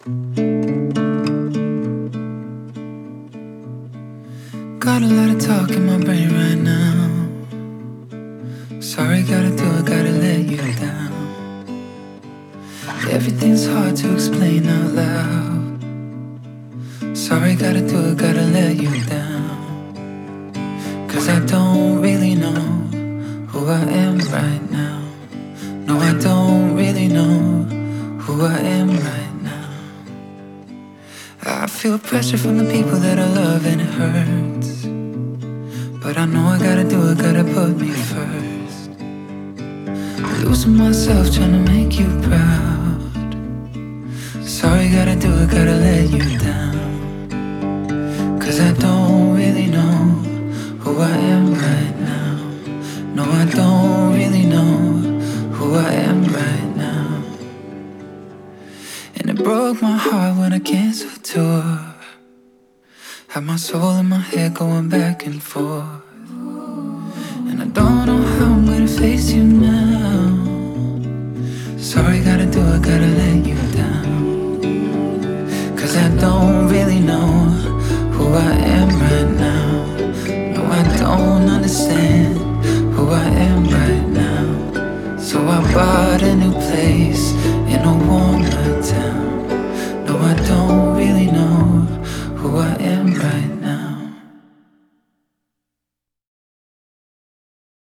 Got a lot of talk in my brain right now. Sorry, gotta do it, gotta let you down. Everything's hard to explain out loud. Sorry, gotta do it, gotta let you down. 'Cause I don't really know who I am right now. No, I don't really know who I am right now. I feel pressure from the people that I love and it hurts. But I know I gotta do it, gotta put me first. Losing myself trying to make you proud. Sorry, gotta do it, gotta let you down. 'Cause I don't really know who I am right now. No, I don't really know who I am right now. And it broke my heart when I canceled tour. Had my soul in my head going back and forth.